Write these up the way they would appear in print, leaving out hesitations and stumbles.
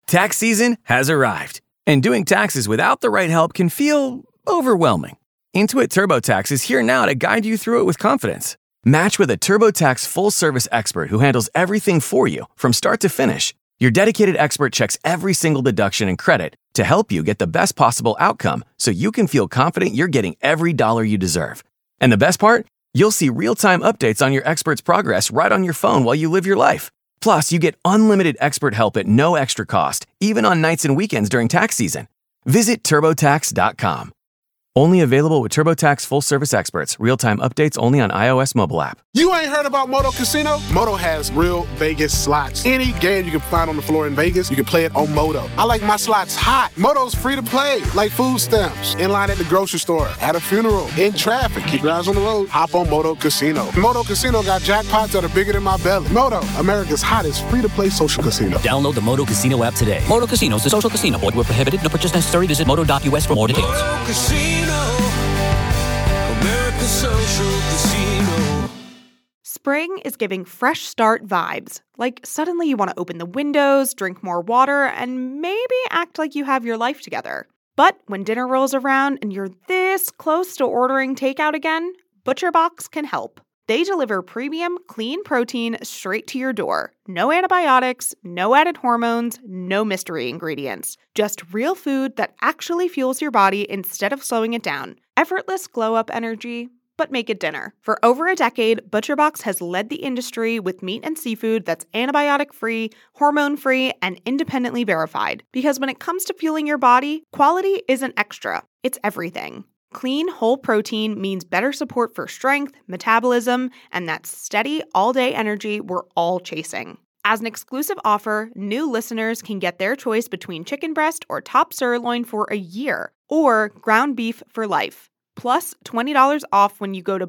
Tax season has arrived, and doing taxes without the right help can feel overwhelming. Intuit TurboTax is here now to guide you through it with confidence. Match with a TurboTax full-service expert who handles everything for you from start to finish. Your dedicated expert checks every single deduction and credit to help you get the best possible outcome so you can feel confident you're getting every dollar you deserve. And the best part? You'll see real-time updates on your expert's progress right on your phone while you live your life. Plus, you get unlimited expert help at no extra cost, even on nights and weekends during tax season. Visit TurboTax.com. Only available with TurboTax full-service experts. Real-time updates only on iOS mobile app. You ain't heard about Moto Casino? Moto has real Vegas slots. Any game you can find on the floor in Vegas, you can play it on Moto. I like my slots hot. Moto's free to play, like food stamps. In line at the grocery store, at a funeral, in traffic. Keep your eyes on the road. Hop on Moto Casino. Moto Casino got jackpots that are bigger than my belly. Moto, America's hottest free-to-play social casino. Download the Moto Casino app today. Moto Casino is a social casino. Void where prohibited. No purchase necessary. Visit moto.us for more details. Moto Casino, America's social casino. Spring is giving fresh start vibes. Like suddenly you want to open the windows, drink more water, and maybe act like you have your life together. But when dinner rolls around and you're this close to ordering takeout again, ButcherBox can help. They deliver premium, clean protein straight to your door. No antibiotics, no added hormones, no mystery ingredients. Just real food that actually fuels your body instead of slowing it down. Effortless glow-up energy, but make it dinner. For over a decade, ButcherBox has led the industry with meat and seafood that's antibiotic-free, hormone-free, and independently verified. Because when it comes to fueling your body, quality isn't extra, it's everything. Clean, whole protein means better support for strength, metabolism, and that steady, all-day energy we're all chasing. As an exclusive offer, new listeners can get their choice between chicken breast or top sirloin for a year, or ground beef for life. Plus $20 off when you go to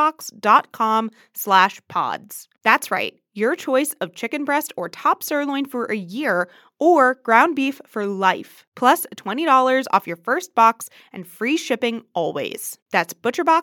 butcherbox.com/pods. That's right, your choice of chicken breast or top sirloin for a year or ground beef for life. Plus $20 off your first box and free shipping always. That's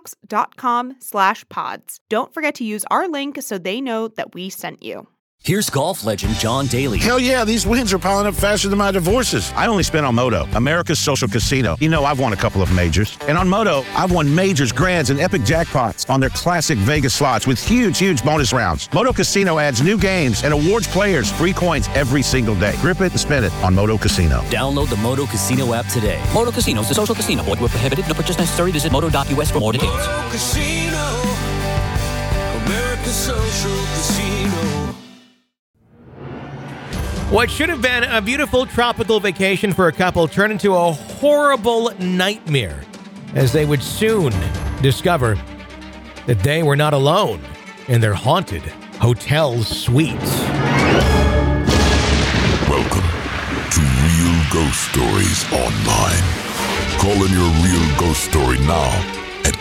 butcherbox.com/pods. Don't forget to use our link so they know that we sent you. Here's golf legend John Daly. Hell yeah, these wins are piling up faster than my divorces. I only spent on Moto, America's social casino. You know, I've won a couple of majors. And on Moto, I've won majors, grands, and epic jackpots on their classic Vegas slots with huge bonus rounds. Moto Casino adds new games and awards players free coins every single day. Grip it and spin it on Moto Casino. Download the Moto Casino app today. Moto Casino is a social casino. Void where prohibited. No purchase necessary. Visit moto.us for more details. Moto Casino, America's social casino. What should have been a beautiful tropical vacation for a couple turned into a horrible nightmare as they would soon discover that they were not alone in their haunted hotel suites. Welcome to Real Ghost Stories Online. Call in your real ghost story now at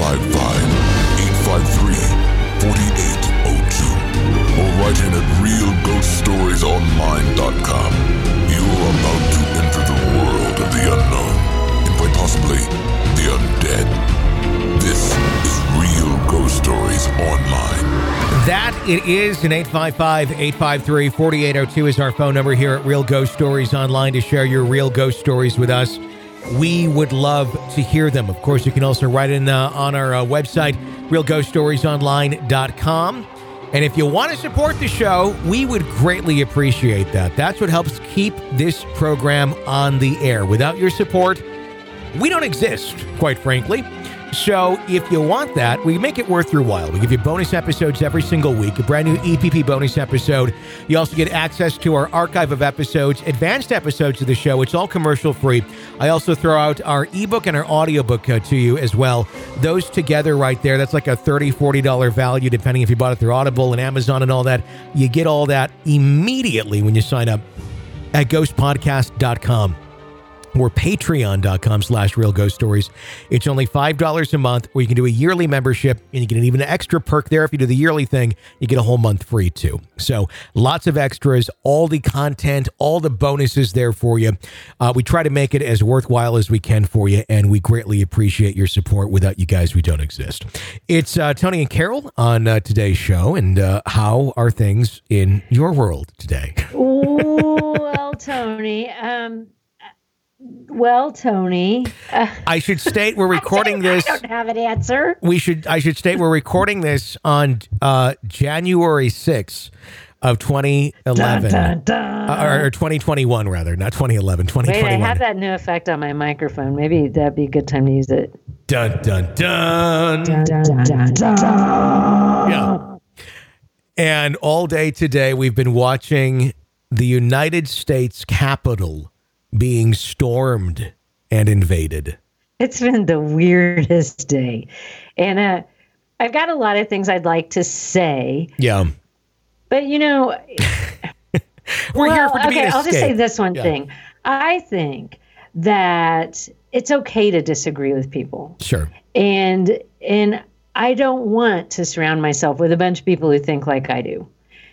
855-853-4802. Or write in at realghoststoriesonline.com. You're about to enter the world of the unknown and quite possibly the undead. This is Real Ghost Stories Online. That it is, and 855-853-4802 is our phone number here at Real Ghost Stories Online to share your real ghost stories with us. We would love to hear them. Of course, you can also write in on our website, realghoststoriesonline.com. And if you want to support the show, we would greatly appreciate that. That's what helps keep this program on the air. Without your support, we don't exist, quite frankly. So if you want that, we make it worth your while. We give you bonus episodes every single week, a brand new EPP bonus episode. You also get access to our archive of episodes, advanced episodes of the show. It's all commercial free. I also throw out our ebook and our audiobook to you as well. Those together right there, that's like a $30, $40 value, depending if you bought it through Audible and Amazon and all that. You get all that immediately when you sign up at ghostpodcast.com. or patreon.com/Real Ghost Stories. It's only $5 a month, or you can do a yearly membership, and you get an even extra perk there. If you do the yearly thing, you get a whole month free too. So lots of extras, all the content, all the bonuses there for you. We try to make it as worthwhile as we can for you, and we greatly appreciate your support. Without you guys, we don't exist. It's Tony and Carol on today's show, and how are things in your world today? Well, Tony, I should state we're recording this. I don't have an answer. I should state we're recording this on January 6th of 2011. Dun, dun, dun. Or 2021, rather, not 2011, 2021. Wait, I have that new effect on my microphone. Maybe that'd be a good time to use it. Dun, dun, dun. Dun, dun, dun, dun. Yeah. And all day today, we've been watching the United States Capitol being stormed and invaded. It's been the weirdest day. And I've got a lot of things I'd like to say. Yeah. But, you know, we're here for to be an I'll just say escape. this one thing. I think that it's okay to disagree with people. Sure. And I don't want to surround myself with a bunch of people who think like I do.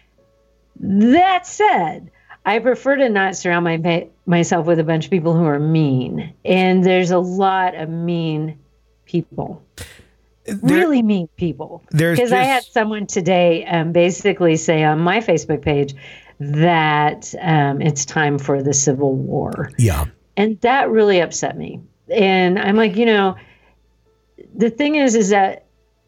That said, I prefer to not surround myself with a bunch of people who are mean. And there's a lot of mean people. Really mean people. Because I had someone today basically say on my Facebook page that it's time for the Civil War. Yeah. And that really upset me. And I'm like, you know, the thing is that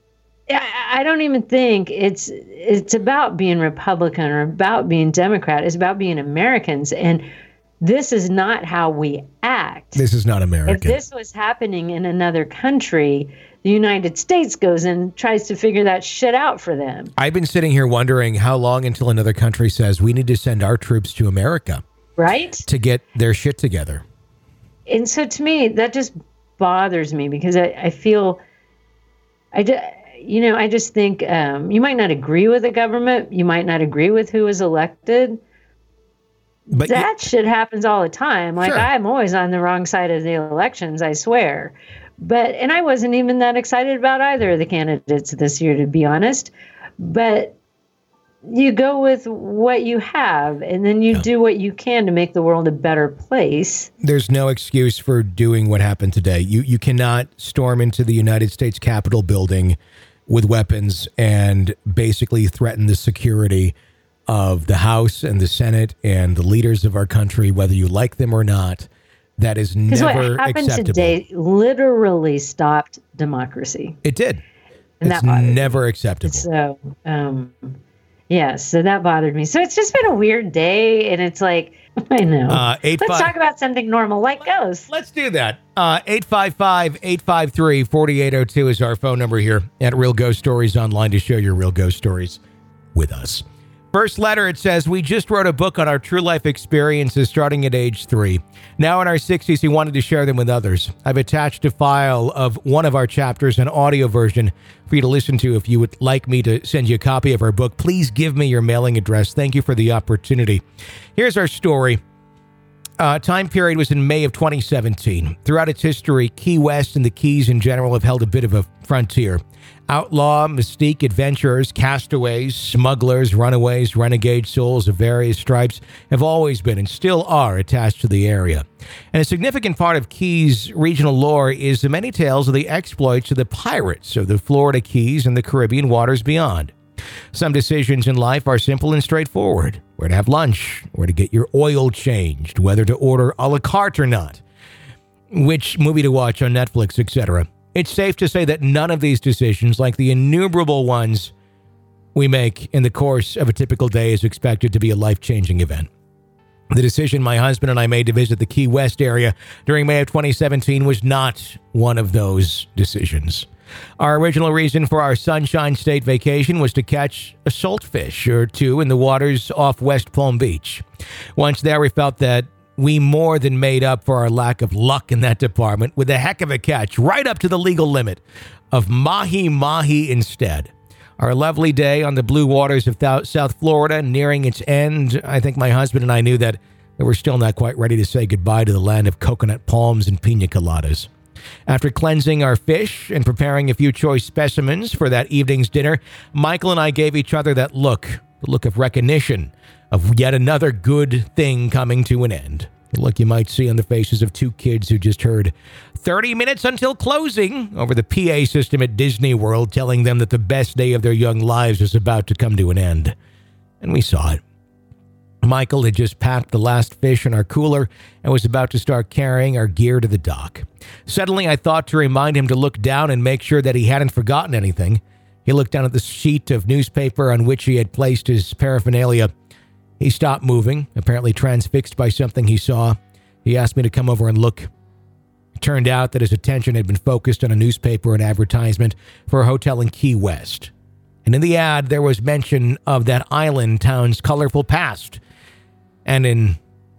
I don't even think it's about being Republican or about being Democrat. It's about being Americans. And this is not how we act. This is not American. If this was happening in another country, the United States goes and tries to figure that shit out for them. I've been sitting here wondering how long until another country says we need to send our troops to America. Right? To get their shit together. And so to me, that just bothers me because I feel... I just think you might not agree with the government. You might not agree with who is elected. But that shit happens all the time. Like, sure. I'm always on the wrong side of the elections, I swear. And I wasn't even that excited about either of the candidates this year, to be honest. But you go with what you have, and then you do what you can to make the world a better place. There's no excuse for doing what happened today. You cannot storm into the United States Capitol building with weapons and basically threaten the security of the House and the Senate and the leaders of our country, whether you like them or not. That is never acceptable. What happened today literally stopped democracy. It did. And it's never acceptable. So, so that bothered me. So it's just been a weird day, and it's like, I know. Let's talk about something normal, like ghosts. Let's do that. 855-853-4802 is our phone number here at Real Ghost Stories Online to share your real ghost stories with us. First letter, it says, we just wrote a book on our true life experiences starting at age 3. Now in our 60s, we wanted to share them with others. I've attached a file of one of our chapters, an audio version for you to listen to. If you would like me to send you a copy of our book, please give me your mailing address. Thank you for the opportunity. Here's our story. Time period was in May of 2017. Throughout its history, Key West and the Keys in general have held a bit of a frontier. Outlaw, mystique, adventurers, castaways, smugglers, runaways, renegade souls of various stripes have always been and still are attached to the area. And a significant part of Keys' regional lore is the many tales of the exploits of the pirates of the Florida Keys and the Caribbean waters beyond. Some decisions in life are simple and straightforward. Where to have lunch, where to get your oil changed, whether to order a la carte or not, which movie to watch on Netflix, etc. It's safe to say that none of these decisions, like the innumerable ones we make in the course of a typical day, is expected to be a life-changing event. The decision my husband and I made to visit the Key West area during May of 2017 was not one of those decisions. Our original reason for our Sunshine State vacation was to catch a saltfish or two in the waters off West Palm Beach. Once there, we felt that we more than made up for our lack of luck in that department with a heck of a catch right up to the legal limit of mahi-mahi instead. Our lovely day on the blue waters of South Florida nearing its end, I think my husband and I knew that but we're still not quite ready to say goodbye to the land of coconut palms and pina coladas. After cleansing our fish and preparing a few choice specimens for that evening's dinner, Michael and I gave each other that look, the look of recognition of yet another good thing coming to an end. The look you might see on the faces of two kids who just heard 30 minutes until closing over the PA system at Disney World, telling them that the best day of their young lives was about to come to an end. And we saw it. Michael had just packed the last fish in our cooler and was about to start carrying our gear to the dock. Suddenly, I thought to remind him to look down and make sure that he hadn't forgotten anything. He looked down at the sheet of newspaper on which he had placed his paraphernalia. He stopped moving, apparently transfixed by something he saw. He asked me to come over and look. It turned out that his attention had been focused on a newspaper and advertisement for a hotel in Key West. And in the ad, there was mention of that island town's colorful past. And in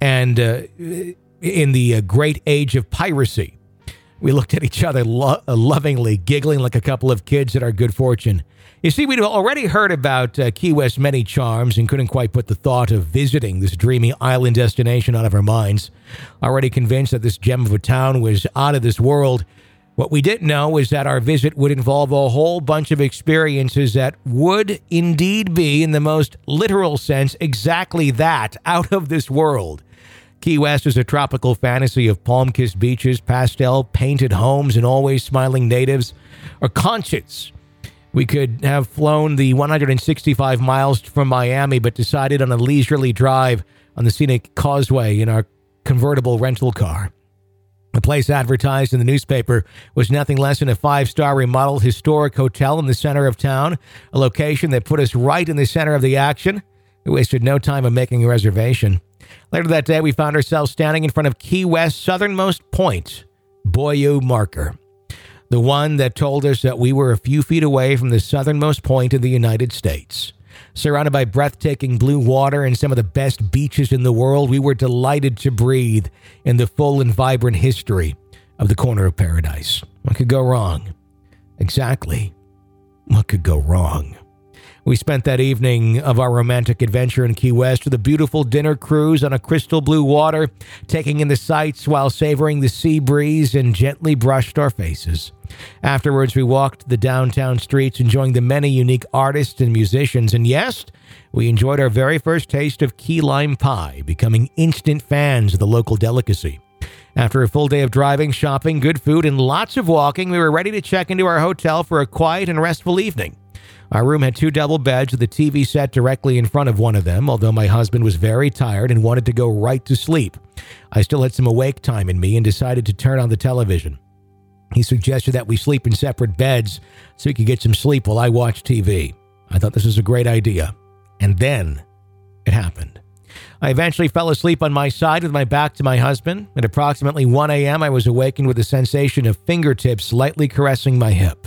the great age of piracy. We looked at each other lovingly, giggling like a couple of kids at our good fortune. You see, we'd already heard about Key West's many charms and couldn't quite put the thought of visiting this dreamy island destination out of our minds. Already convinced that this gem of a town was out of this world, what we didn't know was that our visit would involve a whole bunch of experiences that would indeed be, in the most literal sense, exactly that, out of this world. Key West is a tropical fantasy of palm-kissed beaches, pastel-painted homes, and always smiling natives. Or conscience. We could have flown the 165 miles from Miami, but decided on a leisurely drive on the scenic causeway in our convertible rental car. The place advertised in the newspaper was nothing less than a 5-star remodeled historic hotel in the center of town, a location that put us right in the center of the action. We wasted no time in making a reservation. Later that day, we found ourselves standing in front of Key West's southernmost point, Bayou Marker, the one that told us that we were a few feet away from the southernmost point in the United States. Surrounded by breathtaking blue water and some of the best beaches in the world, we were delighted to breathe in the full and vibrant history of the corner of paradise. What could go wrong? Exactly. What could go wrong? We spent that evening of our romantic adventure in Key West with a beautiful dinner cruise on a crystal blue water, taking in the sights while savoring the sea breeze and gently brushed our faces. Afterwards, we walked the downtown streets, enjoying the many unique artists and musicians. And yes, we enjoyed our very first taste of key lime pie, becoming instant fans of the local delicacy. After a full day of driving, shopping, good food, and lots of walking, we were ready to check into our hotel for a quiet and restful evening. Our room had 2 double beds with a TV set directly in front of one of them, although my husband was very tired and wanted to go right to sleep. I still had some awake time in me and decided to turn on the television. He suggested that we sleep in separate beds so he could get some sleep while I watched TV. I thought this was a great idea. And then it happened. I eventually fell asleep on my side with my back to my husband. At approximately 1 a.m., I was awakened with the sensation of fingertips lightly caressing my hip.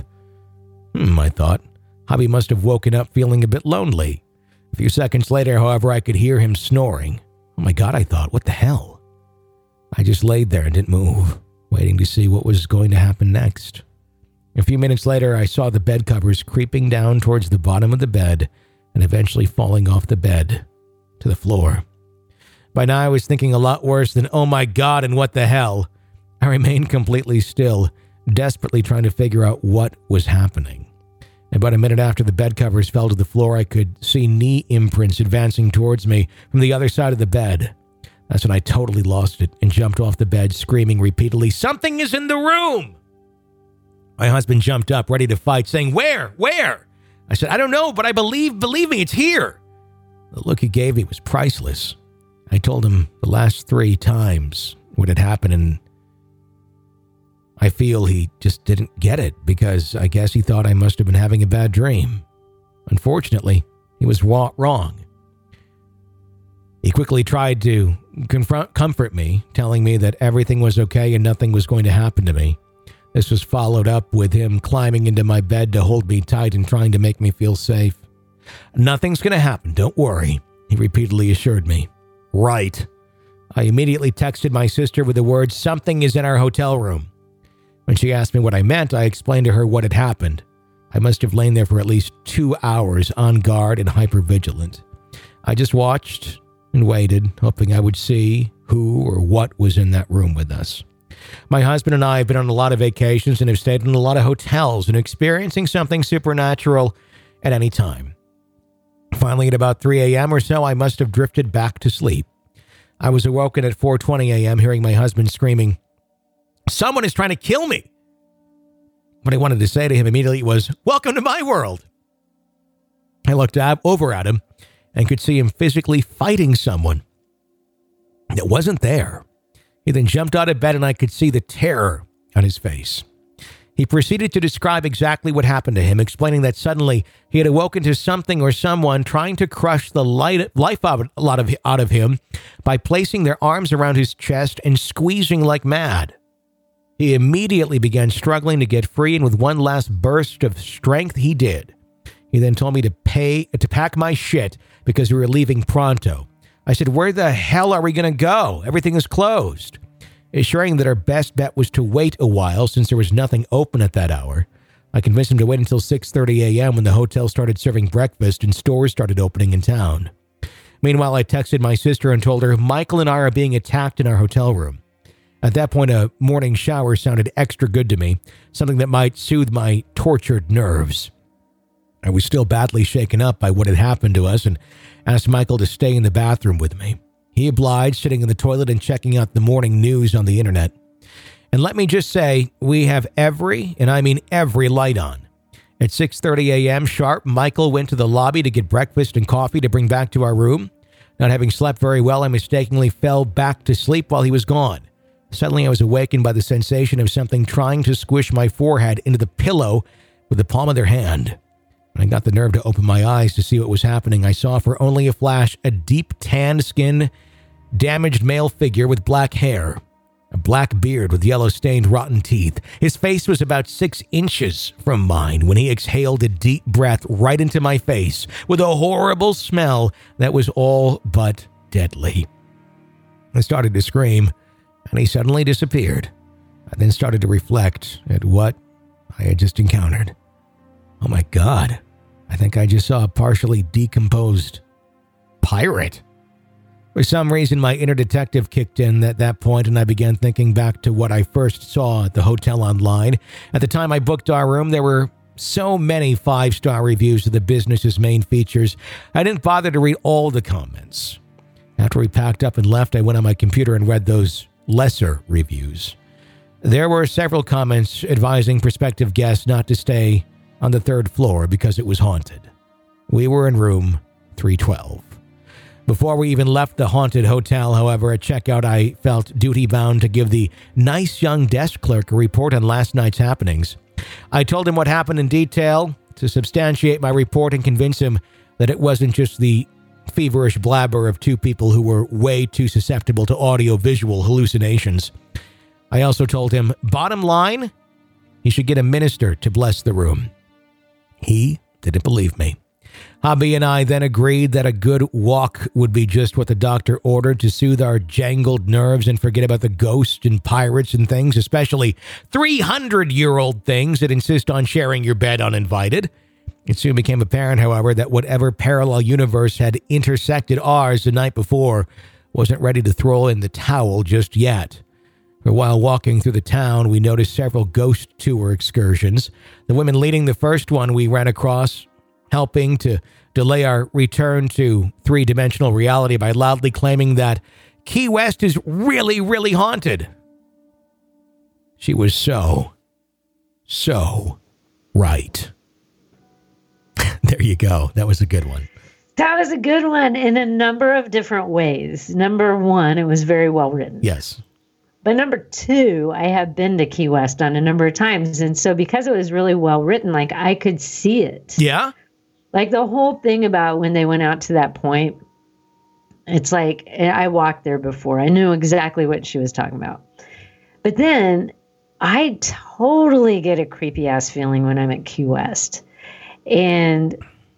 I thought. Hubby must have woken up feeling a bit lonely. A few seconds later, however, I could hear him snoring. Oh my God, I thought, what the hell? I just laid there and didn't move, waiting to see what was going to happen next. A few minutes later, I saw the bed covers creeping down towards the bottom of the bed and eventually falling off the bed to the floor. By now, I was thinking a lot worse than, oh my God, and what the hell? I remained completely still, desperately trying to figure out what was happening. About a minute after the bed covers fell to the floor, I could see knee imprints advancing towards me from the other side of the bed. That's when I totally lost it and jumped off the bed, screaming repeatedly, "Something is in the room!" My husband jumped up, ready to fight, saying, Where? Where? I said, I don't know, but I believe me, it's here. The look he gave me was priceless. I told him the last 3 times what had happened, and I feel he just didn't get it because I guess he thought I must have been having a bad dream. Unfortunately, he was wrong. He quickly tried to comfort me, telling me that everything was okay and nothing was going to happen to me. This was followed up with him climbing into my bed to hold me tight and trying to make me feel safe. Nothing's going to happen, don't worry, he repeatedly assured me. Right. I immediately texted my sister with the words, "Something is in our hotel room." When she asked me what I meant, I explained to her what had happened. I must have lain there for at least 2 hours on guard and hypervigilant. I just watched and waited, hoping I would see who or what was in that room with us. My husband and I have been on a lot of vacations and have stayed in a lot of hotels and experiencing something supernatural at any time. Finally, at about 3 a.m. or so, I must have drifted back to sleep. I was awoken at 4:20 a.m. hearing my husband screaming, "Someone is trying to kill me!" What I wanted to say to him immediately was, "Welcome to my world." I looked over at him and could see him physically fighting someone that wasn't there. He then jumped out of bed and I could see the terror on his face. He proceeded to describe exactly what happened to him, explaining that suddenly he had awoken to something or someone trying to crush the life out of him by placing their arms around his chest and squeezing like mad. He immediately began struggling to get free, and with one last burst of strength, he did. He then told me to pack my shit because we were leaving pronto. I said, "Where the hell are we going to go? Everything is closed." Assuring that our best bet was to wait a while since there was nothing open at that hour. I convinced him to wait until 6:30 a.m. when the hotel started serving breakfast and stores started opening in town. Meanwhile, I texted my sister and told her Michael and I are being attacked in our hotel room. At that point, a morning shower sounded extra good to me, something that might soothe my tortured nerves. I was still badly shaken up by what had happened to us and asked Michael to stay in the bathroom with me. He obliged, sitting in the toilet and checking out the morning news on the internet. And let me just say, we have every light on. At 6:30 a.m. sharp, Michael went to the lobby to get breakfast and coffee to bring back to our room. Not having slept very well, I mistakenly fell back to sleep while he was gone. Suddenly, I was awakened by the sensation of something trying to squish my forehead into the pillow with the palm of their hand. When I got the nerve to open my eyes to see what was happening, I saw for only a flash a deep tanned skin, damaged male figure with black hair, a black beard with yellow-stained rotten teeth. His face was about 6 inches from mine when he exhaled a deep breath right into my face with a horrible smell that was all but deadly. I started to scream, and he suddenly disappeared. I then started to reflect at what I had just encountered. Oh my God, I think I just saw a partially decomposed pirate. For some reason, my inner detective kicked in at that point, and I began thinking back to what I first saw at the hotel online. At the time I booked our room, there were so many 5-star reviews of the business's main features, I didn't bother to read all the comments. After we packed up and left, I went on my computer and read those lesser reviews. There were several comments advising prospective guests not to stay on the 3rd floor because it was haunted. We were in room 312. Before we even left the haunted hotel, however, at checkout, I felt duty-bound to give the nice young desk clerk a report on last night's happenings. I told him what happened in detail to substantiate my report and convince him that it wasn't just the feverish blabber of 2 people who were way too susceptible to audio-visual hallucinations. I also told him, bottom line, he should get a minister to bless the room. He didn't believe me. Hubby and I then agreed that a good walk would be just what the doctor ordered to soothe our jangled nerves and forget about the ghosts and pirates and things, especially 300-year-old things that insist on sharing your bed uninvited. It soon became apparent, however, that whatever parallel universe had intersected ours the night before wasn't ready to throw in the towel just yet. For while walking through the town, we noticed several ghost tour excursions. The women leading the first one we ran across, helping to delay our return to 3-dimensional reality by loudly claiming that Key West is really, really haunted. She was so right. There you go. That was a good one. That was a good one in a number of different ways. Number 1, it was very well written. Yes. But number 2, I have been to Key West on a number of times. And so because it was really well written, like I could see it. Yeah. Like the whole thing about when they went out to that point, it's like I walked there before. I knew exactly what she was talking about. But then I totally get a creepy ass feeling when I'm at Key West. And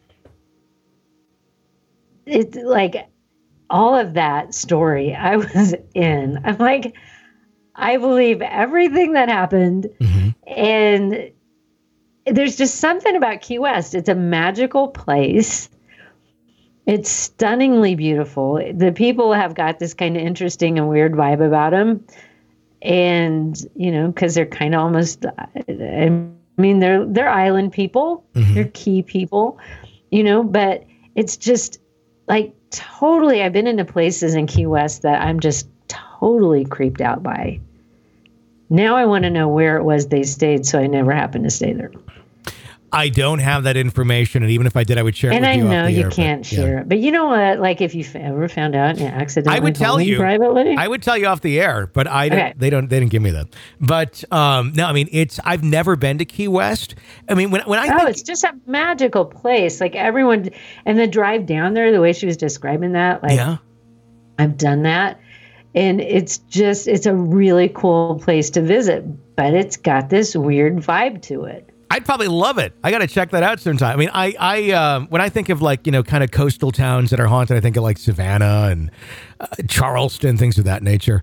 it's like all of that story I was in. I'm like, I believe everything that happened. Mm-hmm. And there's just something about Key West. It's a magical place. It's stunningly beautiful. The people have got this kind of interesting and weird vibe about them. And, you know, because they're kind of almost, I mean, they're island people. Mm-hmm. They're key people, you know, but it's just like totally, I've been into places in Key West that I'm just totally creeped out by. Now I want to know where it was they stayed, so I never happened to stay there. I don't have that information, and even if I did, I would share it with you. And I know you can't share it. But you know what? Like, if you ever found out and accidentally I would tell you privately. I would tell you off the air, but they didn't give me that. But no, I mean, I've never been to Key West. I mean, when I think, it's just a magical place. Like everyone, and the drive down there, the way she was describing that, like, yeah. I've done that. And it's a really cool place to visit, but it's got this weird vibe to it. I'd probably love it. I got to check that out sometime. I mean, I when I think of like, you know, kind of coastal towns that are haunted, I think of like Savannah and Charleston, things of that nature.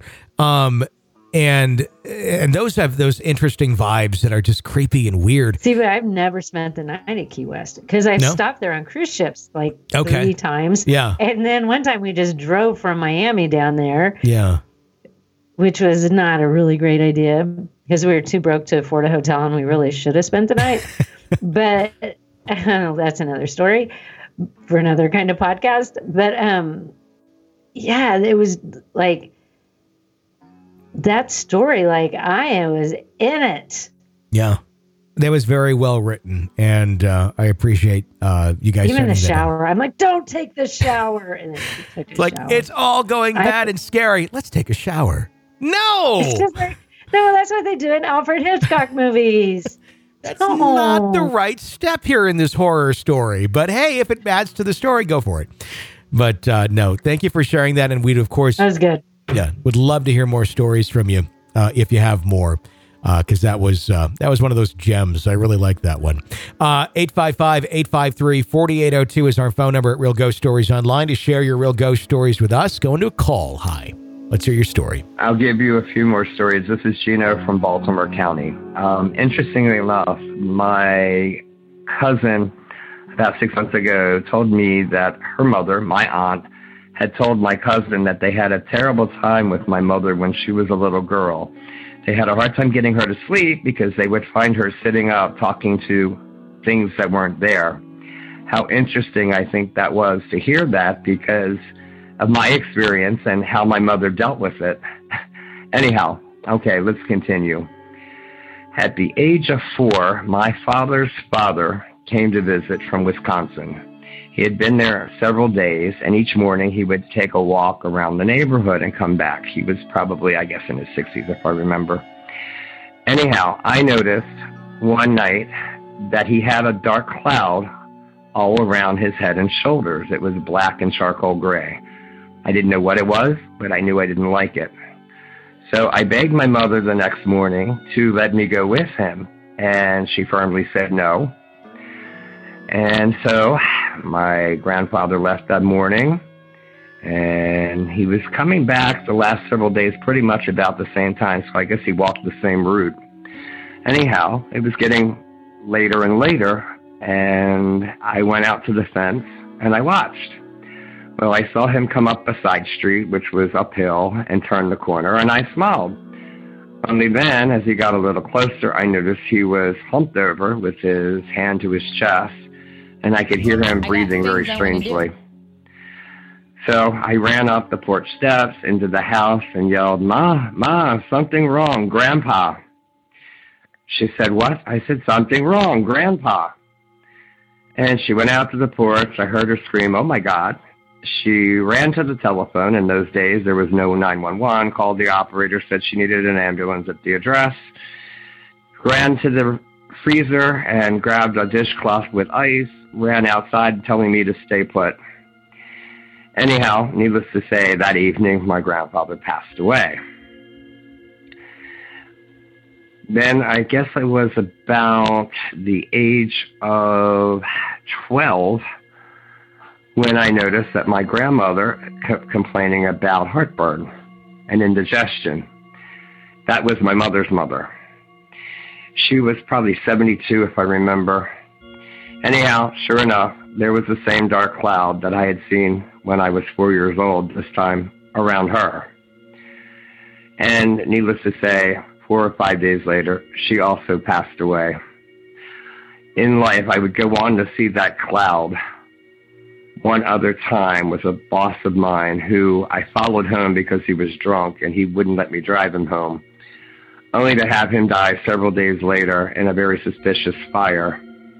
And those have those interesting vibes that are just creepy and weird. See, but I've never spent the night at Key West because I've stopped there on cruise ships like 3 times. Yeah. And then one time we just drove from Miami down there. Yeah. Which was not a really great idea because we were too broke to afford a hotel and we really should have spent the night. But that's another story for another kind of podcast. But yeah, it was like that story, like I was in it. Yeah. That was very well written, and I appreciate you guys. Even the shower, I'm like, don't take the shower. And then took a like, shower. It's all going bad and scary. Let's take a shower. No! It's just like, no, that's what they do in Alfred Hitchcock movies. That's not the right step here in this horror story. But hey, if it adds to the story, go for it. But no, thank you for sharing that. And we'd, of course... That was good. Yeah, would love to hear more stories from you if you have more. Because that was one of those gems. I really like that one. 855-853-4802 is our phone number at Real Ghost Stories Online to share your real ghost stories with us. Go into a call. Hi. Let's hear your story. I'll give you a few more stories. This is Gino from Baltimore County. Interestingly enough, my cousin about 6 months ago told me that her mother, my aunt, had told my cousin that they had a terrible time with my mother when she was a little girl. They had a hard time getting her to sleep because they would find her sitting up talking to things that weren't there. How interesting I think that was to hear that because of my experience and how my mother dealt with it. Anyhow, okay, let's continue. At the age of 4, my father's father came to visit from Wisconsin. He had been there several days, and each morning he would take a walk around the neighborhood and come back. He was probably, I guess, in his 60s, if I remember. Anyhow, I noticed one night that he had a dark cloud all around his head and shoulders. It was black and charcoal gray. I didn't know what it was, but I knew I didn't like it. So I begged my mother the next morning to let me go with him, and she firmly said no. And so my grandfather left that morning, and he was coming back the last several days pretty much about the same time, so I guess he walked the same route. Anyhow, it was getting later and later, and I went out to the fence, and I watched. Well, I saw him come up a side street, which was uphill, and turn the corner, and I smiled. Only then, as he got a little closer, I noticed he was humped over with his hand to his chest, and I could hear him breathing very strangely. So I ran up the porch steps into the house and yelled, Ma, something wrong, Grandpa. She said, what? I said, something wrong, Grandpa. And she went out to the porch. I heard her scream, oh, my God. She ran to the telephone. In those days, there was no 911. Called the operator, said she needed an ambulance at the address. Ran to the freezer and grabbed a dishcloth with ice. Ran outside telling me to stay put. Anyhow, needless to say, that evening, my grandfather passed away. Then I guess I was about the age of 12 when I noticed that my grandmother kept complaining about heartburn and indigestion. That was my mother's mother. She was probably 72, if I remember. Anyhow, sure enough, there was the same dark cloud that I had seen when I was 4 years old, this time around her. And needless to say, 4 or 5 days later, she also passed away. In life, I would go on to see that cloud one other time with a boss of mine who I followed home because he was drunk and he wouldn't let me drive him home, only to have him die several days later in a very suspicious fire.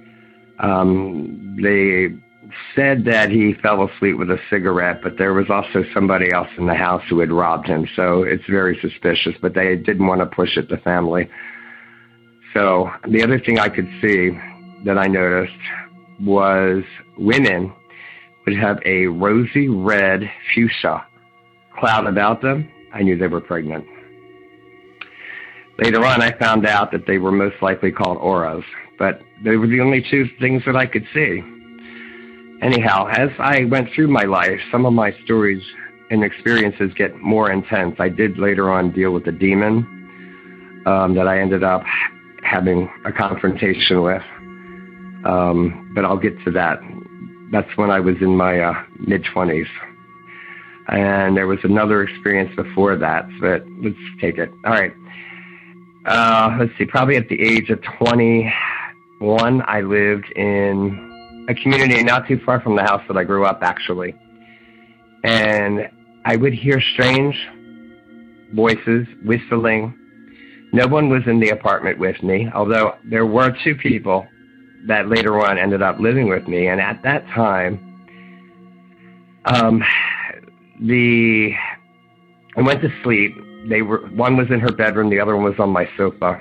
They said that he fell asleep with a cigarette, but there was also somebody else in the house who had robbed him, so it's very suspicious, but they didn't want to push it to family. So the other thing I could see that I noticed was women would have a rosy red fuchsia cloud about them. I knew they were pregnant. Later on, I found out that they were most likely called auras, but they were the only two things that I could see. Anyhow, as I went through my life, some of my stories and experiences get more intense. I did later on deal with a demon that I ended up having a confrontation with, but I'll get to that. That's when I was in my mid-20s. And there was another experience before that, but let's take it. All right. Let's see, probably at the age of 21, I lived in a community not too far from the house that I grew up, actually. And I would hear strange voices, whistling. No one was in the apartment with me, although there were two people that later on ended up living with me. And at that time, I went to sleep. One was in her bedroom, the other one was on my sofa.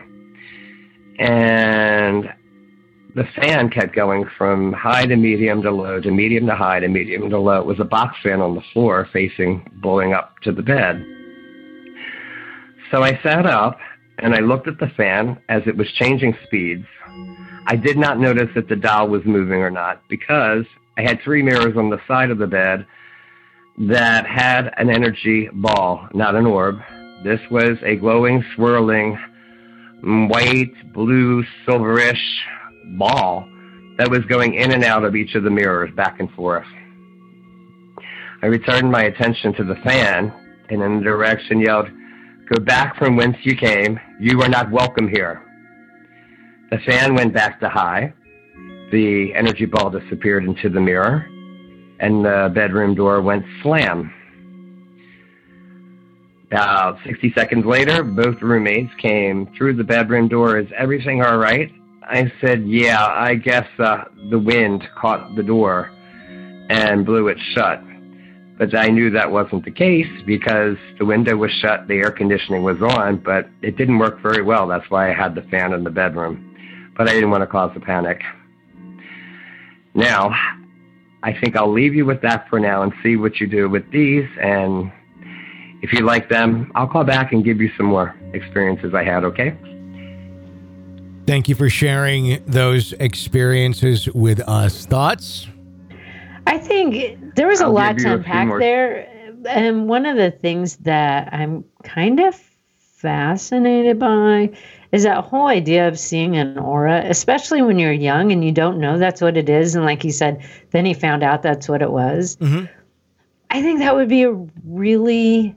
And the fan kept going from high to medium to low, to medium to high to medium to low. It was a box fan on the floor blowing up to the bed. So I sat up and I looked at the fan as it was changing speeds. I did not notice if the dial was moving or not because I had 3 mirrors on the side of the bed that had an energy ball, not an orb. This was a glowing, swirling, white, blue, silverish ball that was going in and out of each of the mirrors, back and forth. I returned my attention to the fan and in the direction yelled, "Go back from whence you came. You are not welcome here." The fan went back to high. The energy ball disappeared into the mirror, and the bedroom door went slam. About 60 seconds later, both roommates came through the bedroom door. "Is everything all right?" I said, "Yeah, I guess the wind caught the door and blew it shut." But I knew that wasn't the case because the window was shut, the air conditioning was on, but it didn't work very well. That's why I had the fan in the bedroom. But I didn't want to cause a panic. Now, I think I'll leave you with that for now and see what you do with these. And if you like them, I'll call back and give you some more experiences I had, okay? Thank you for sharing those experiences with us. Thoughts? I think there was a lot to unpack there. And one of the things that I'm kind of fascinated by is that whole idea of seeing an aura, especially when you're young and you don't know that's what it is. And like he said, then he found out that's what it was. Mm-hmm. I think that would be a really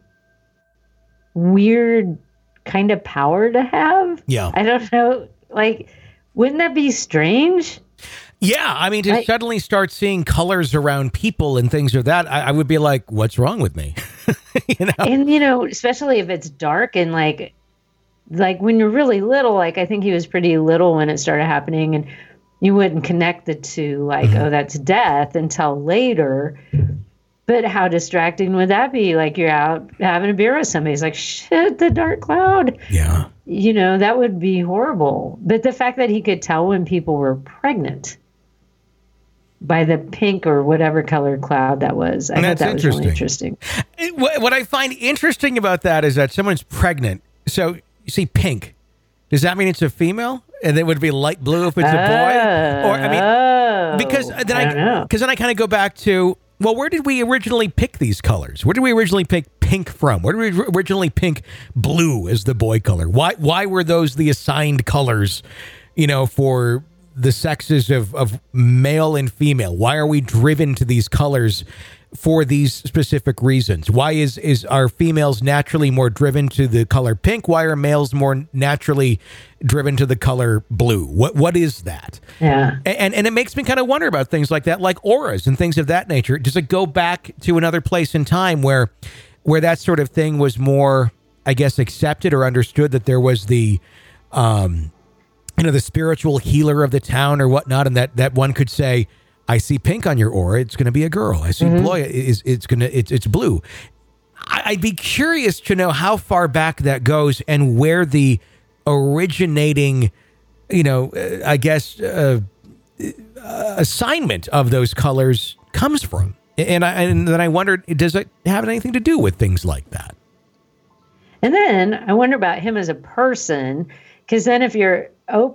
weird kind of power to have. Yeah. I don't know. Like, wouldn't that be strange? Yeah, I mean, to suddenly start seeing colors around people and things of that, I would be like, what's wrong with me? And, especially if it's dark and like when you're really little, like I think he was pretty little when it started happening and you wouldn't connect the two like, oh, that's death until later. But how distracting would that be? Like you're out having a beer with somebody. It's like, shit, the dark cloud. Yeah. That would be horrible. But the fact that he could tell when people were pregnant by the pink or whatever colored cloud that was. I thought that was really interesting. What I find interesting about that is that someone's pregnant. So you see pink. Does that mean it's a female? And it would be light blue if it's a boy? Or because then I kind of go back to, well, where did we originally pick these colors? Where did we originally pick pink from? Where did we originally pick blue as the boy color? Why were those the assigned colors, for the sexes of male and female? Why are we driven to these colors for these specific reasons? Why is are females naturally more driven to the color pink? Why are males more naturally driven to the color blue? What is that? Yeah. And it makes me kind of wonder about things like that, like auras and things of that nature. Does it go back to another place in time where that sort of thing was more, I guess, accepted or understood, that there was the the spiritual healer of the town or whatnot, and that one could say, I see pink on your aura, it's going to be a girl. I see blue, it's blue. I'd be curious to know how far back that goes and where the originating, assignment of those colors comes from. And then I wondered, does it have anything to do with things like that? And then I wonder about him as a person, because then if you're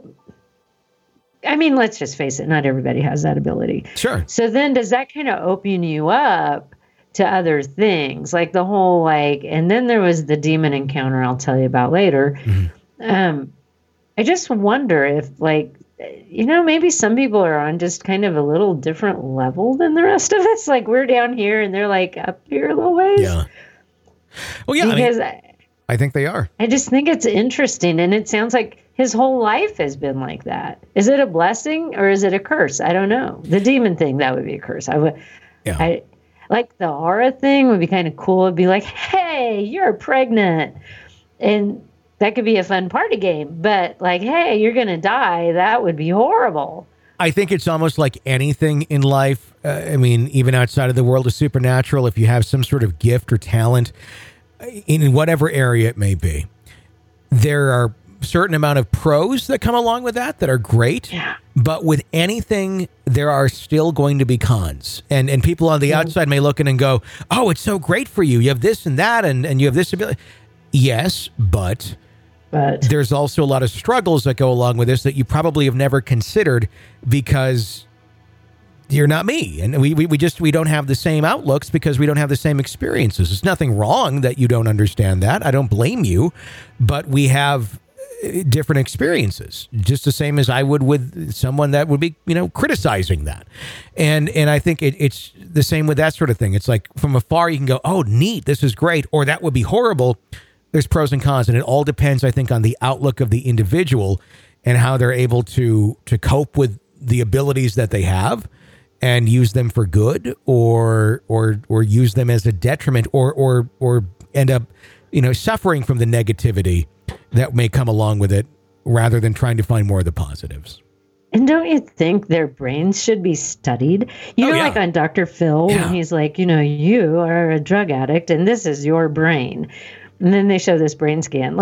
let's just face it, not everybody has that ability. Sure. So then does that kind of open you up to other things? Like the whole, and then there was the demon encounter I'll tell you about later. Mm-hmm. I just wonder if, maybe some people are on just kind of a little different level than the rest of us. Like we're down here and they're up here a little ways. Yeah. Well, yeah. Because I think they are. I just think it's interesting. And it sounds like his whole life has been like that. Is it a blessing or is it a curse? I don't know. The demon thing, that would be a curse. The aura thing would be kind of cool. It'd be like, hey, you're pregnant. And that could be a fun party game. But hey, you're going to die. That would be horrible. I think it's almost like anything in life. Even outside of the world of supernatural, if you have some sort of gift or talent in whatever area it may be, there are certain amount of pros that come along with that are great. Yeah. But with anything, there are still going to be cons. And people on the outside may look in and go, oh, it's so great for you. You have this and that, and you have this ability. Yes, but there's also a lot of struggles that go along with this that you probably have never considered because you're not me. And we don't have the same outlooks because we don't have the same experiences. There's nothing wrong that you don't understand that. I don't blame you, but we have different experiences, just the same as I would with someone that would be, criticizing that. And I think it's the same with that sort of thing. It's like from afar, you can go, oh, neat, this is great, or that would be horrible. There's pros and cons, and it all depends, I think, on the outlook of the individual and how they're able to cope with the abilities that they have and use them for good or use them as a detriment or end up, suffering from the negativity that may come along with it rather than trying to find more of the positives. And don't you think their brains should be studied? Like on Dr. Phil, when he's like, you are a drug addict and this is your brain. And then they show this brain scan.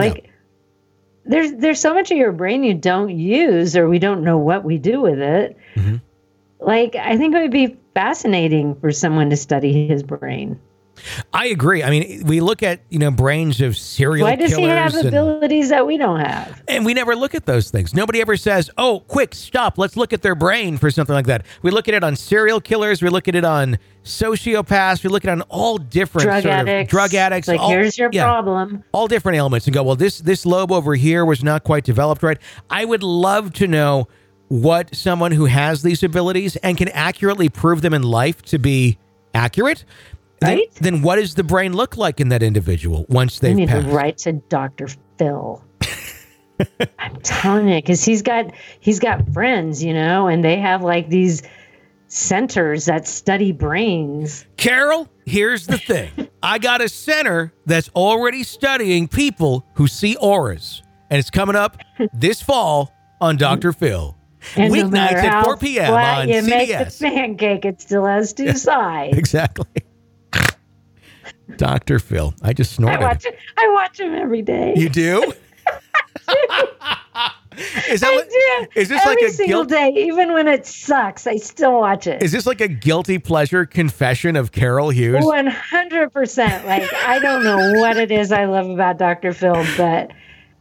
There's so much of your brain you don't use or we don't know what we do with it. Mm-hmm. I think it would be fascinating for someone to study his brain. I agree. We look at, brains of serial killers. Why does he have abilities that we don't have? And we never look at those things. Nobody ever says, oh, quick, stop. Let's look at their brain for something like that. We look at it on serial killers. We look at it on sociopaths. We look at it on all different drug addicts. Here's your problem. All different ailments and go, well, this lobe over here was not quite developed right. I would love to know what someone who has these abilities and can accurately prove them in life to be accurate. Right? Then what does the brain look like in that individual once they've passed? You need to write to Dr. Phil. I'm telling you, because he's got friends, and they have these centers that study brains. Carol, here's the thing. I got a center that's already studying people who see auras, and it's coming up this fall on Dr. Phil. And weeknights at 4 p.m. on you CBS. Make the pancake, it still has two sides. Exactly. Dr. Phil. I just snorted. I watch him every day. You do? Is this every like a single day, even when it sucks, I still watch it. Is this like a guilty pleasure confession of Carol Hughes? 100%. I don't know what it is I love about Dr. Phil, but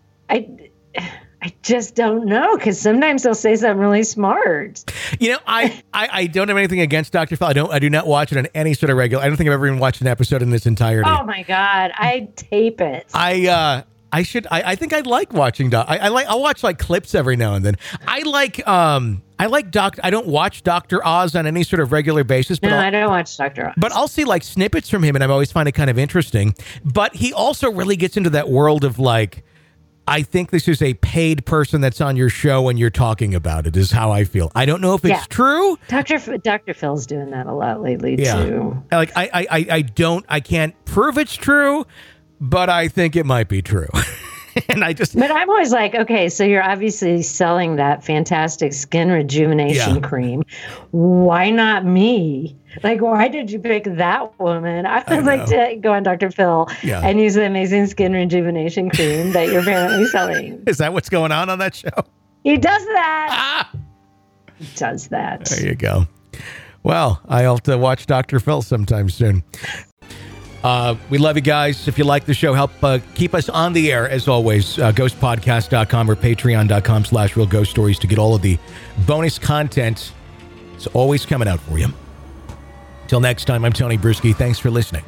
I just don't know, because sometimes they'll say something really smart. I don't have anything against Dr. Phil. I do not watch it on any sort of regular. I don't think I've ever even watched an episode in its entirety. Oh my God, I tape it. I think I like watching. I'll watch clips every now and then. I I like I don't watch Dr. Oz on any sort of regular basis. But I don't watch Dr. Oz. But I'll see like snippets from him, and I always find it kind of interesting. But he also really gets into that world of like, I think this is a paid person that's on your show and you're talking about it, is how I feel. I don't know if it's true. Dr. Phil's doing that a lot lately too. Like I can't prove it's true, but I think it might be true. But I'm always like, okay, so you're obviously selling that fantastic skin rejuvenation cream. Why not me? Like, why did you pick that woman? I would like to go on Dr. Phil and use the amazing skin rejuvenation cream that you're apparently selling. Is that what's going on that show? He does that. He does that. There you go. Well, I'll have to watch Dr. Phil sometime soon. We love you guys. If you like the show, help keep us on the air, as always. Ghostpodcast.com or patreon.com/Real Ghost Stories to get all of the bonus content. It's always coming out for you. Till next time, I'm Tony Bruschi. Thanks for listening.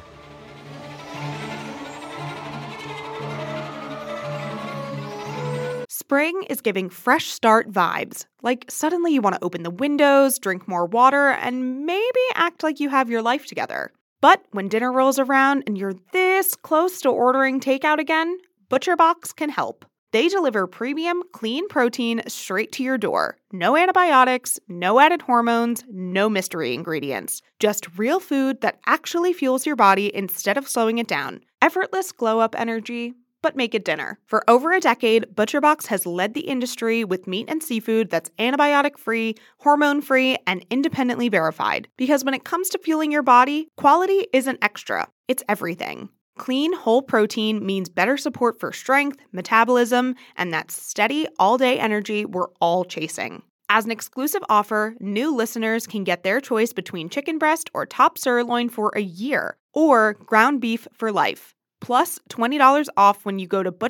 Spring is giving fresh start vibes. Like suddenly you want to open the windows, drink more water, and maybe act like you have your life together. But when dinner rolls around and you're this close to ordering takeout again, ButcherBox can help. They deliver premium, clean protein straight to your door. No antibiotics, no added hormones, no mystery ingredients. Just real food that actually fuels your body instead of slowing it down. Effortless glow-up energy, but make it dinner. For over a decade, ButcherBox has led the industry with meat and seafood that's antibiotic-free, hormone-free, and independently verified. Because when it comes to fueling your body, quality isn't extra, it's everything. Clean, whole protein means better support for strength, metabolism, and that steady, all-day energy we're all chasing. As an exclusive offer, new listeners can get their choice between chicken breast or top sirloin for a year, or ground beef for life. Plus $20 off when you go to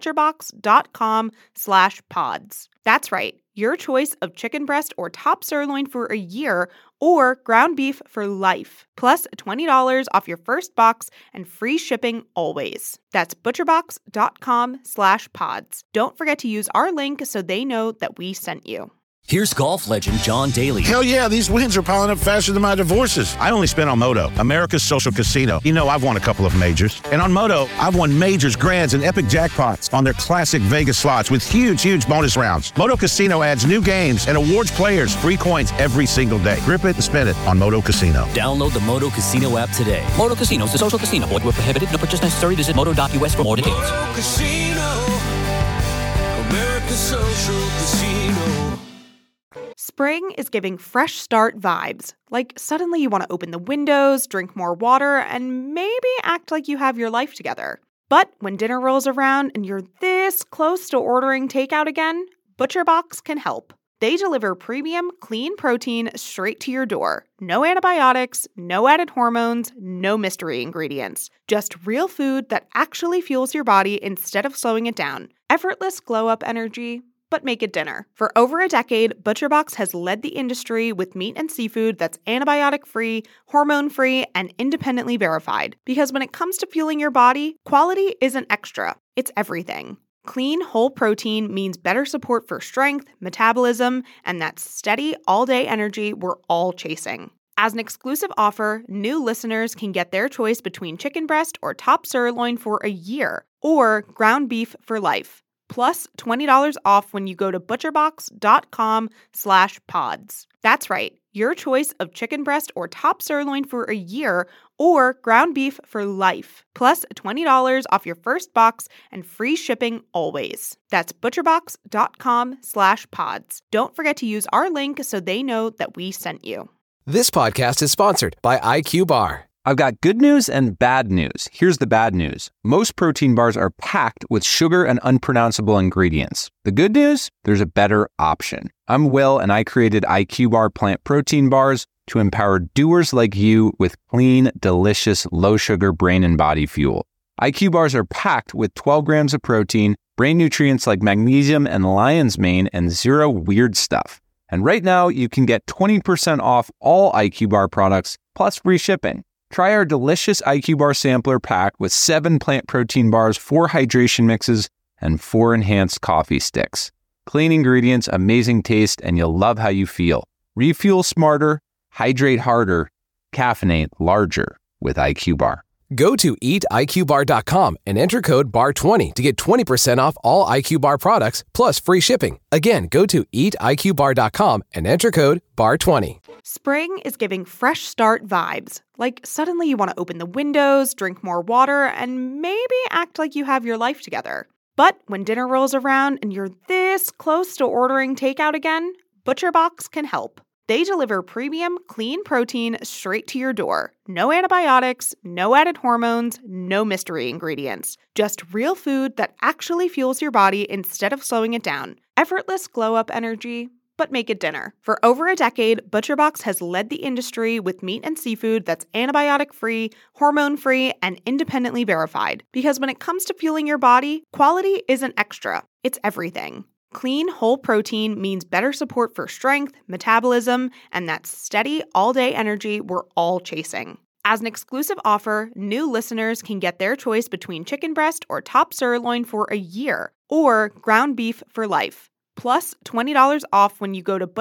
butcherbox.com/pods. That's right, your choice of chicken breast or top sirloin for a year or ground beef for life. Plus $20 off your first box and free shipping always. That's butcherbox.com/pods. Don't forget to use our link so they know that we sent you. Here's golf legend John Daly. Hell yeah, these wins are piling up faster than my divorces. I only spent on Moto, America's social casino. You know, I've won a couple of majors. And on Moto, I've won majors, grands, and epic jackpots on their classic Vegas slots with huge, huge bonus rounds. Moto Casino adds new games and awards players free coins every single day. Grip it and spin it on Moto Casino. Download the Moto Casino app today. Moto Casino is a social casino. Void where prohibited. No purchase necessary. Visit moto.us for more details. Moto Casino, America's social casino. Spring is giving fresh start vibes. Like suddenly you want to open the windows, drink more water, and maybe act like you have your life together. But when dinner rolls around and you're this close to ordering takeout again, ButcherBox can help. They deliver premium, clean protein straight to your door. No antibiotics, no added hormones, no mystery ingredients. Just real food that actually fuels your body instead of slowing it down. Effortless glow-up energy, but make it dinner. For over a decade, ButcherBox has led the industry with meat and seafood that's antibiotic-free, hormone-free, and independently verified. Because when it comes to fueling your body, quality isn't extra, it's everything. Clean, whole protein means better support for strength, metabolism, and that steady, all-day energy we're all chasing. As an exclusive offer, new listeners can get their choice between chicken breast or top sirloin for a year, or ground beef for life. Plus $20 off when you go to butcherbox.com/pods. That's right, your choice of chicken breast or top sirloin for a year or ground beef for life. Plus $20 off your first box and free shipping always. That's butcherbox.com/pods. Don't forget to use our link so they know that we sent you. This podcast is sponsored by IQ Bar. I've got good news and bad news. Here's the bad news. Most protein bars are packed with sugar and unpronounceable ingredients. The good news? There's a better option. I'm Will, and I created IQ Bar plant protein bars to empower doers like you with clean, delicious, low-sugar brain and body fuel. IQ Bars are packed with 12 grams of protein, brain nutrients like magnesium and lion's mane, and zero weird stuff. And right now, you can get 20% off all IQ Bar products, plus free shipping. Try our delicious IQ Bar sampler pack with 7 plant protein bars, 4 hydration mixes, and 4 enhanced coffee sticks. Clean ingredients, amazing taste, and you'll love how you feel. Refuel smarter, hydrate harder, caffeinate larger with IQ Bar. Go to eatiqbar.com and enter code BAR20 to get 20% off all IQ Bar products plus free shipping. Again, go to eatiqbar.com and enter code BAR20. Spring is giving fresh start vibes. Like suddenly you want to open the windows, drink more water, and maybe act like you have your life together. But when dinner rolls around and you're this close to ordering takeout again, ButcherBox can help. They deliver premium, clean protein straight to your door. No antibiotics, no added hormones, no mystery ingredients. Just real food that actually fuels your body instead of slowing it down. Effortless glow-up energy, but make it dinner. For over a decade, ButcherBox has led the industry with meat and seafood that's antibiotic-free, hormone-free, and independently verified. Because when it comes to fueling your body, quality isn't extra, it's everything. Clean, whole protein means better support for strength, metabolism, and that steady, all-day energy we're all chasing. As an exclusive offer, new listeners can get their choice between chicken breast or top sirloin for a year, or ground beef for life. Plus $20 off when you go to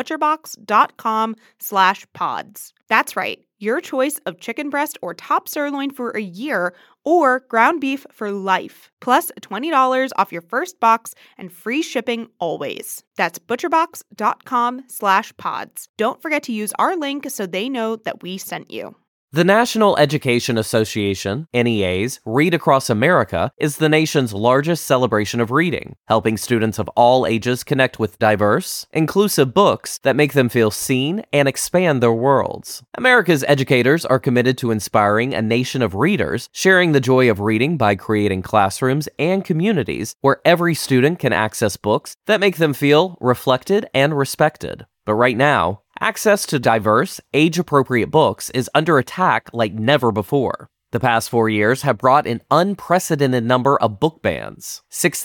butcherbox.com/pods. That's right, your choice of chicken breast or top sirloin for a year or ground beef for life. Plus $20 off your first box and free shipping always. That's butcherbox.com/pods. Don't forget to use our link so they know that we sent you. The National Education Association, NEA's Read Across America, is the nation's largest celebration of reading, helping students of all ages connect with diverse, inclusive books that make them feel seen and expand their worlds. America's educators are committed to inspiring a nation of readers, sharing the joy of reading by creating classrooms and communities where every student can access books that make them feel reflected and respected. But right now, access to diverse, age-appropriate books is under attack like never before. The past 4 years have brought an unprecedented number of book bans,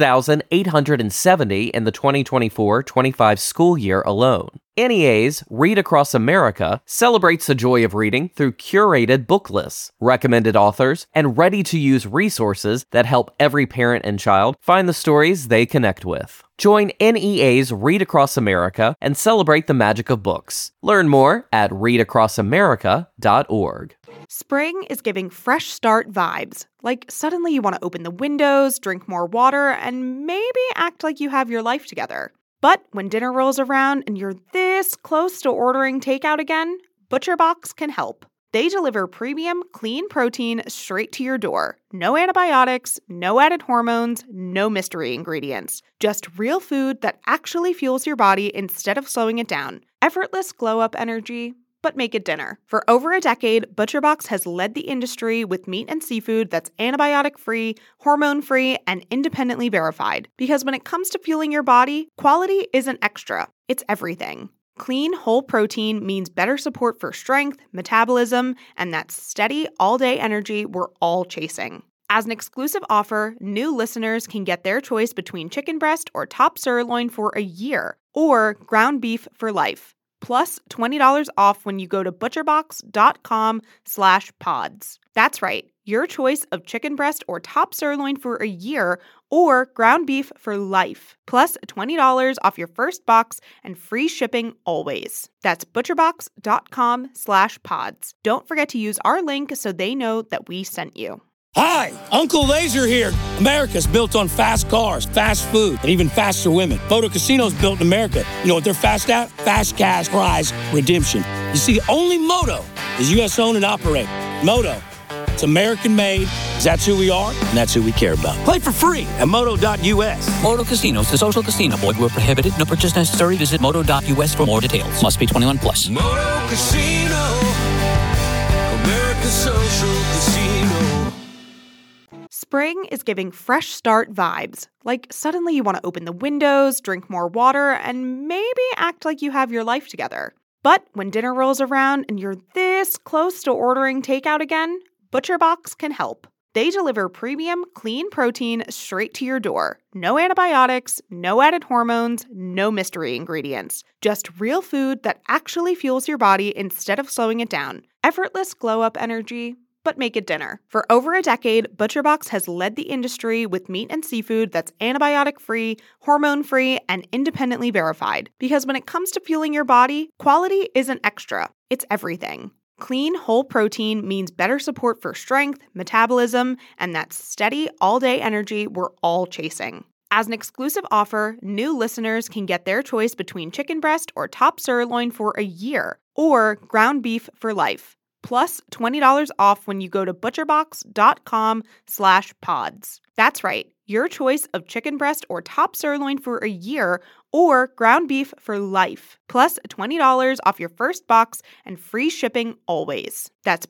6,870 in the 2024-25 school year alone. NEA's Read Across America celebrates the joy of reading through curated book lists, recommended authors, and ready-to-use resources that help every parent and child find the stories they connect with. Join NEA's Read Across America and celebrate the magic of books. Learn more at readacrossamerica.org. Spring is giving fresh start vibes. Like suddenly you want to open the windows, drink more water, and maybe act like you have your life together. But when dinner rolls around and you're this close to ordering takeout again, ButcherBox can help. They deliver premium, clean protein straight to your door. No antibiotics, no added hormones, no mystery ingredients. Just real food that actually fuels your body instead of slowing it down. Effortless glow-up energy, but make it dinner. For over a decade, ButcherBox has led the industry with meat and seafood that's antibiotic-free, hormone-free, and independently verified. Because when it comes to fueling your body, quality isn't extra, it's everything. Clean, whole protein means better support for strength, metabolism, and that steady, all-day energy we're all chasing. As an exclusive offer, new listeners can get their choice between chicken breast or top sirloin for a year, or ground beef for life. Plus $20 off when you go to butcherbox.com/pods. That's right, your choice of chicken breast or top sirloin for a year or ground beef for life. Plus $20 off your first box and free shipping always. That's butcherbox.com/pods. Don't forget to use our link so they know that we sent you. Hi, Uncle Laser here. America's built on fast cars, fast food, and even faster women. Photo Casino's built in America. You know what they're fast at? Fast cash prize redemption. You see, only Moto is U.S. owned and operated. Moto, it's American made, because that's who we are, and that's who we care about. Play for free at moto.us. Moto Casinos, the social casino. Void where prohibited. No purchase necessary. Visit moto.us for more details. Must be 21 plus. Moto Casino, America's social casino. Spring is giving fresh start vibes. Like suddenly you want to open the windows, drink more water, and maybe act like you have your life together. But when dinner rolls around and you're this close to ordering takeout again, ButcherBox can help. They deliver premium, clean protein straight to your door. No antibiotics, no added hormones, no mystery ingredients. Just real food that actually fuels your body instead of slowing it down. Effortless glow-up energy, but make it dinner. For over a decade, ButcherBox has led the industry with meat and seafood that's antibiotic-free, hormone-free, and independently verified. Because when it comes to fueling your body, quality isn't extra, it's everything. Clean, whole protein means better support for strength, metabolism, and that steady, all-day energy we're all chasing. As an exclusive offer, new listeners can get their choice between chicken breast or top sirloin for a year, or ground beef for life. Plus $20 off when you go to butcherbox.com/pods. That's right, your choice of chicken breast or top sirloin for a year or ground beef for life. Plus $20 off your first box and free shipping always. That's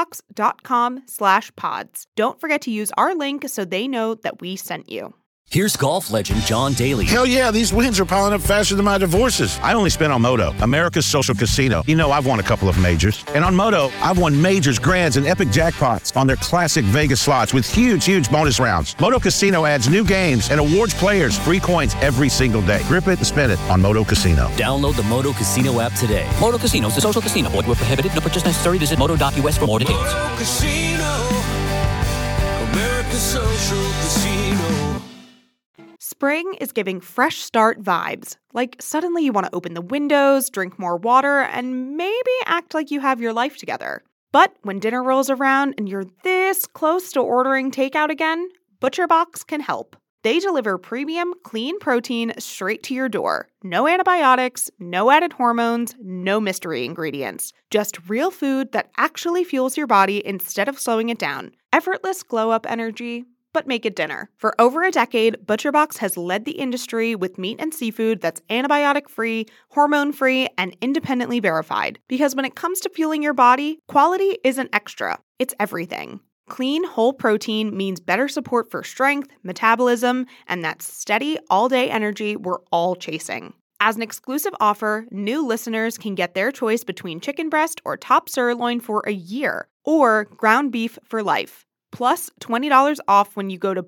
butcherbox.com/pods. Don't forget to use our link so they know that we sent you. Here's golf legend John Daly. Hell yeah, these wins are piling up faster than my divorces. I only spent on Moto, America's social casino. You know I've won a couple of majors. And on Moto, I've won majors, grands, and epic jackpots on their classic Vegas slots with huge bonus rounds. Moto Casino adds new games and awards players free coins every single day. Grip it and spin it on Moto Casino. Download the Moto Casino app today. Moto Casino is a social casino. Void where prohibited. No purchase necessary. Visit moto.us for more details. Moto Casino, America's social casino. Spring is giving fresh start vibes. Like suddenly you want to open the windows, drink more water, and maybe act like you have your life together. But when dinner rolls around and you're this close to ordering takeout again, ButcherBox can help. They deliver premium, clean protein straight to your door. No antibiotics, no added hormones, no mystery ingredients. Just real food that actually fuels your body instead of slowing it down. Effortless glow-up energy, but make it dinner. For over a decade, ButcherBox has led the industry with meat and seafood that's antibiotic-free, hormone-free, and independently verified. Because when it comes to fueling your body, quality isn't extra, it's everything. Clean, whole protein means better support for strength, metabolism, and that steady, all-day energy we're all chasing. As an exclusive offer, new listeners can get their choice between chicken breast or top sirloin for a year, or ground beef for life. Plus $20 off when you go to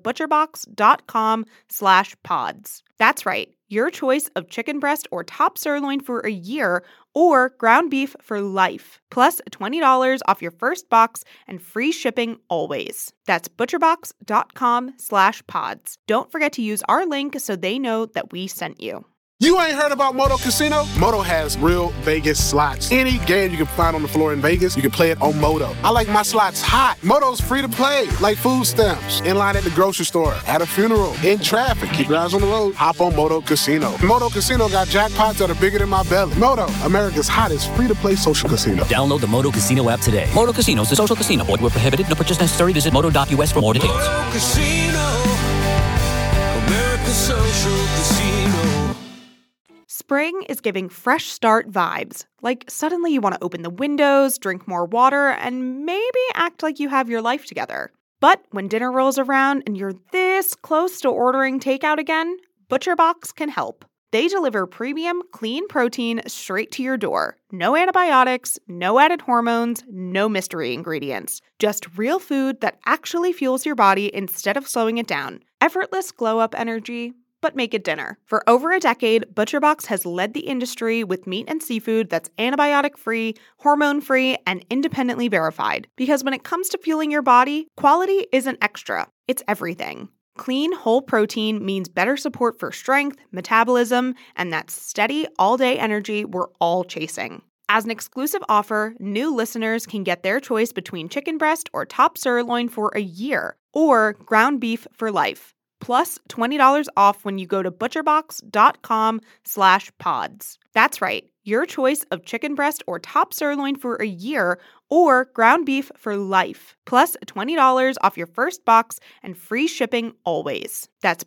butcherbox.com/pods. That's right, your choice of chicken breast or top sirloin for a year or ground beef for life. Plus $20 off your first box and free shipping always. That's butcherbox.com/pods. Don't forget to use our link so they know that we sent you. You ain't heard about Moto Casino? Moto has real Vegas slots. Any game you can find on the floor in Vegas, you can play it on Moto. I like my slots hot. Moto's free to play, like food stamps. In line at the grocery store, at a funeral, in traffic. Keep your eyes on the road. Hop on Moto Casino. Moto Casino got jackpots that are bigger than my belly. Moto, America's hottest free-to-play social casino. Download the Moto Casino app today. Moto Casino is a social casino. Void where prohibited. No purchase necessary. Visit moto.us for more details. Moto Casino, America's social casino. Spring is giving fresh start vibes. Like suddenly you want to open the windows, drink more water, and maybe act like you have your life together. But when dinner rolls around and you're this close to ordering takeout again, ButcherBox can help. They deliver premium, clean protein straight to your door. No antibiotics, no added hormones, no mystery ingredients. Just real food that actually fuels your body instead of slowing it down. Effortless glow-up energy, but make it dinner. For over a decade, ButcherBox has led the industry with meat and seafood that's antibiotic-free, hormone-free, and independently verified. Because when it comes to fueling your body, quality isn't extra, it's everything. Clean, whole protein means better support for strength, metabolism, and that steady, all-day energy we're all chasing. As an exclusive offer, new listeners can get their choice between chicken breast or top sirloin for a year, or ground beef for life. Plus $20 off when you go to butcherbox.com/pods. That's right, your choice of chicken breast or top sirloin for a year or ground beef for life. Plus $20 off your first box and free shipping always. That's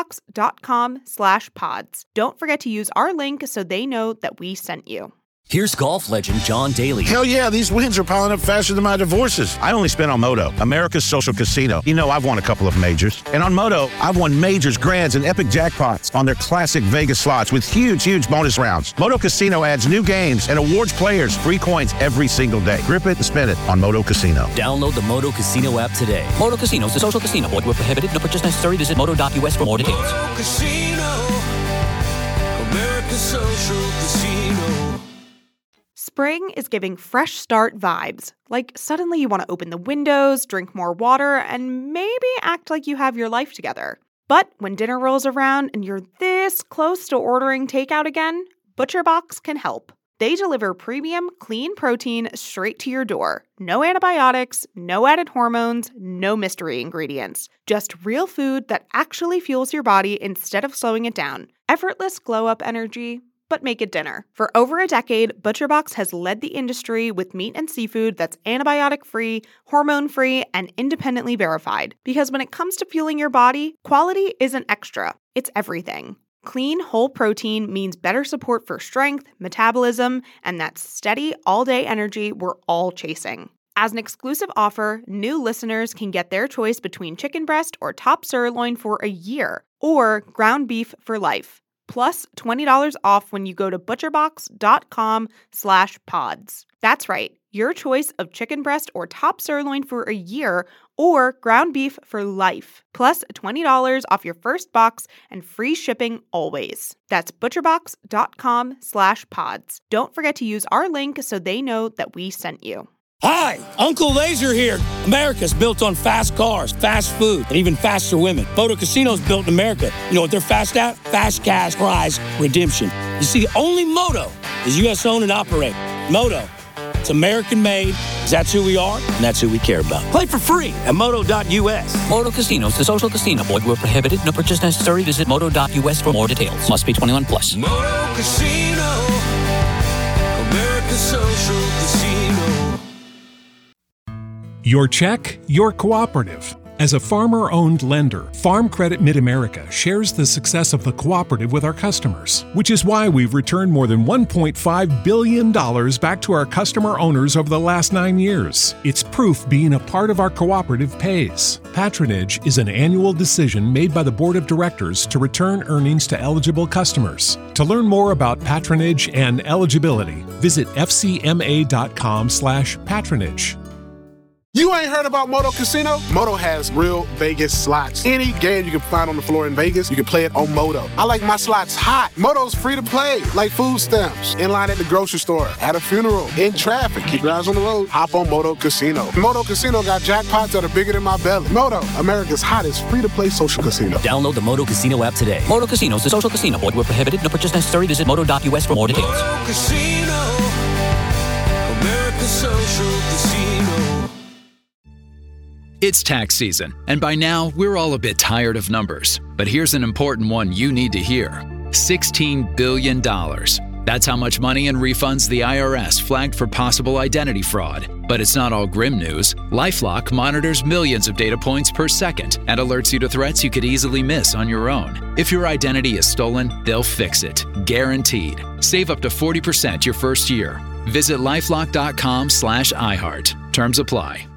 butcherbox.com/pods. Don't forget to use our link so they know that we sent you. Here's golf legend John Daly. Hell yeah, these wins are piling up faster than my divorces. I only spent on Moto, America's social casino. You know I've won a couple of majors. And on Moto, I've won majors, grands, and epic jackpots on their classic Vegas slots with huge bonus rounds. Moto Casino adds new games and awards players free coins every single day. Grip it and spin it on Moto Casino. Download the Moto Casino app today. Moto Casino is a social casino. Void where prohibited. No purchase necessary. Visit moto.us for more details. Moto Casino, America's social casino. Spring is giving fresh start vibes. Like suddenly you want to open the windows, drink more water, and maybe act like you have your life together. But when dinner rolls around and you're this close to ordering takeout again, ButcherBox can help. They deliver premium, clean protein straight to your door. No antibiotics, no added hormones, no mystery ingredients. Just real food that actually fuels your body instead of slowing it down. Effortless glow-up energy, but make it dinner. For over a decade, ButcherBox has led the industry with meat and seafood that's antibiotic-free, hormone-free, and independently verified. Because when it comes to fueling your body, quality isn't extra, it's everything. Clean, whole protein means better support for strength, metabolism, and that steady, all-day energy we're all chasing. As an exclusive offer, new listeners can get their choice between chicken breast or top sirloin for a year, or ground beef for life. Plus $20 off when you go to butcherbox.com/pods. That's right, your choice of chicken breast or top sirloin for a year or ground beef for life. Plus $20 off your first box and free shipping always. That's butcherbox.com/pods. Don't forget to use our link so they know that we sent you. Hi, Uncle Laser here. America's built on fast cars, fast food, and even faster women. Moto Casino's built in America. You know what they're fast at? Fast cash prize redemption. You see, only Moto is U.S. owned and operated. Moto, it's American made, 'cause that's who we are, and that's who we care about. Play for free at moto.us. Moto Casinos, the social casino. Void where prohibited. No purchase necessary. Visit moto.us for more details. Must be 21 plus. Moto Casino, America's social casino. Your check, your cooperative. As a farmer-owned lender, Farm Credit Mid-America shares the success of the cooperative with our customers, which is why we've returned more than $1.5 billion back to our customer owners over the last 9 years. It's proof being a part of our cooperative pays. Patronage is an annual decision made by the Board of Directors to return earnings to eligible customers. To learn more about patronage and eligibility, visit fcma.com/patronage. You ain't heard about Moto Casino? Moto has real Vegas slots. Any game you can find on the floor in Vegas, you can play it on Moto. I like my slots hot. Moto's free to play, like food stamps. In line at the grocery store, at a funeral, in traffic. Keep your eyes on the road. Hop on Moto Casino. Moto Casino got jackpots that are bigger than my belly. Moto, America's hottest free-to-play social casino. Download the Moto Casino app today. Moto Casinos, the social casino. Void where prohibited. No purchase necessary. Visit moto.us for more details. Moto Casino, America's social casino. It's tax season, and by now, we're all a bit tired of numbers. But here's an important one you need to hear. $16 billion. That's how much money in refunds the IRS flagged for possible identity fraud. But it's not all grim news. LifeLock monitors millions of data points per second and alerts you to threats you could easily miss on your own. If your identity is stolen, they'll fix it. Guaranteed. Save up to 40% your first year. Visit LifeLock.com/iHeart. Terms apply.